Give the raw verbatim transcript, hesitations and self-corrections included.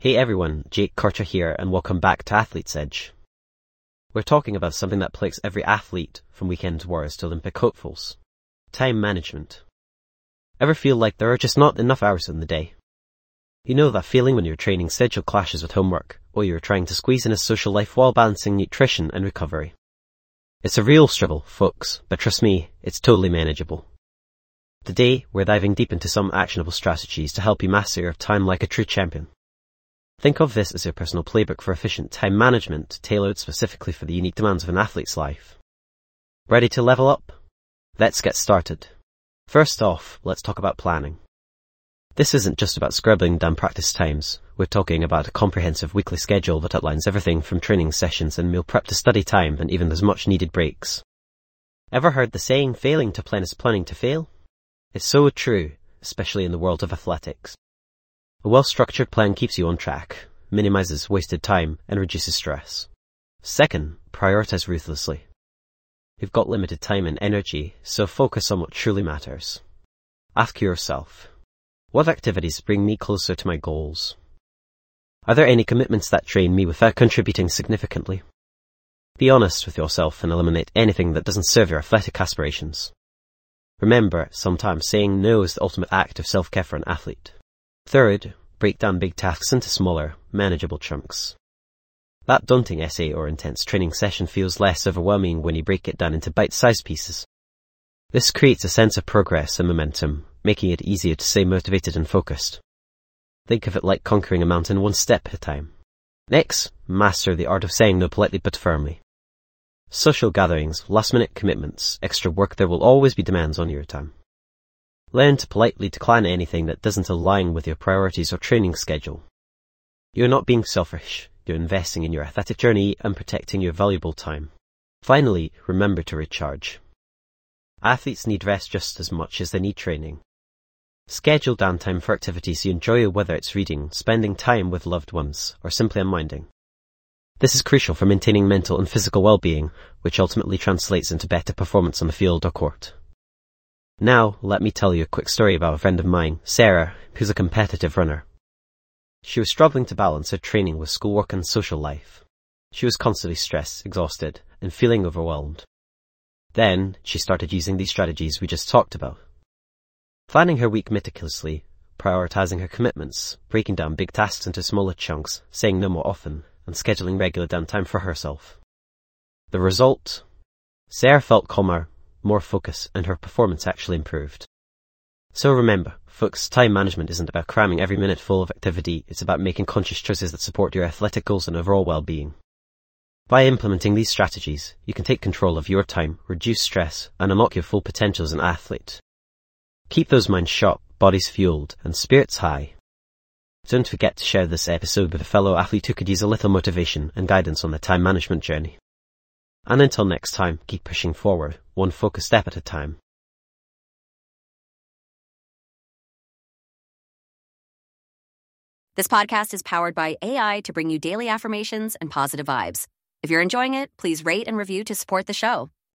Hey everyone, Jake Kircher here, and welcome back to Athlete's Edge. We're talking about something that plagues every athlete, from weekend warriors to Olympic hopefuls. Time management. Ever feel like there are just not enough hours in the day? You know that feeling when your training schedule clashes with homework, or you're trying to squeeze in a social life while balancing nutrition and recovery. It's a real struggle, folks, but trust me, it's totally manageable. Today, we're diving deep into some actionable strategies to help you master your time like a true champion. Think of this as your personal playbook for efficient time management, tailored specifically for the unique demands of an athlete's life. Ready to level up? Let's get started. First off, let's talk about planning. This isn't just about scribbling down practice times. We're talking about a comprehensive weekly schedule that outlines everything from training sessions and meal prep to study time and even those much needed breaks. Ever heard the saying, failing to plan is planning to fail? It's so true, especially in the world of athletics. A well-structured plan keeps you on track, minimizes wasted time, and reduces stress. Second, prioritize ruthlessly. You've got limited time and energy, so focus on what truly matters. Ask yourself, what activities bring me closer to my goals? Are there any commitments that drain me without contributing significantly? Be honest with yourself and eliminate anything that doesn't serve your athletic aspirations. Remember, sometimes saying no is the ultimate act of self-care for an athlete. Third, break down big tasks into smaller, manageable chunks. That daunting essay or intense training session feels less overwhelming when you break it down into bite-sized pieces. This creates a sense of progress and momentum, making it easier to stay motivated and focused. Think of it like conquering a mountain one step at a time. Next, master the art of saying no politely but firmly. Social gatherings, last-minute commitments, extra work, there will always be demands on your time. Learn to politely decline anything that doesn't align with your priorities or training schedule. You're not being selfish, you're investing in your athletic journey and protecting your valuable time. Finally, remember to recharge. Athletes need rest just as much as they need training. Schedule downtime for activities you enjoy, whether it's reading, spending time with loved ones, or simply unwinding. This is crucial for maintaining mental and physical well-being, which ultimately translates into better performance on the field or court. Now, let me tell you a quick story about a friend of mine, Sarah, who's a competitive runner. She was struggling to balance her training with schoolwork and social life. She was constantly stressed, exhausted, and feeling overwhelmed. Then, she started using these strategies we just talked about. Planning her week meticulously, prioritizing her commitments, breaking down big tasks into smaller chunks, saying no more often, and scheduling regular downtime for herself. The result? Sarah felt calmer, more focus, and her performance actually improved. So remember, folks, time management isn't about cramming every minute full of activity, it's about making conscious choices that support your athletic goals and overall well-being. By implementing these strategies, you can take control of your time, reduce stress, and unlock your full potential as an athlete. Keep those minds sharp, bodies fueled, and spirits high. Don't forget to share this episode with a fellow athlete who could use a little motivation and guidance on their time management journey. And until next time, keep pushing forward, one focused step at a time. This podcast is powered by A I to bring you daily affirmations and positive vibes. If you're enjoying it, please rate and review to support the show.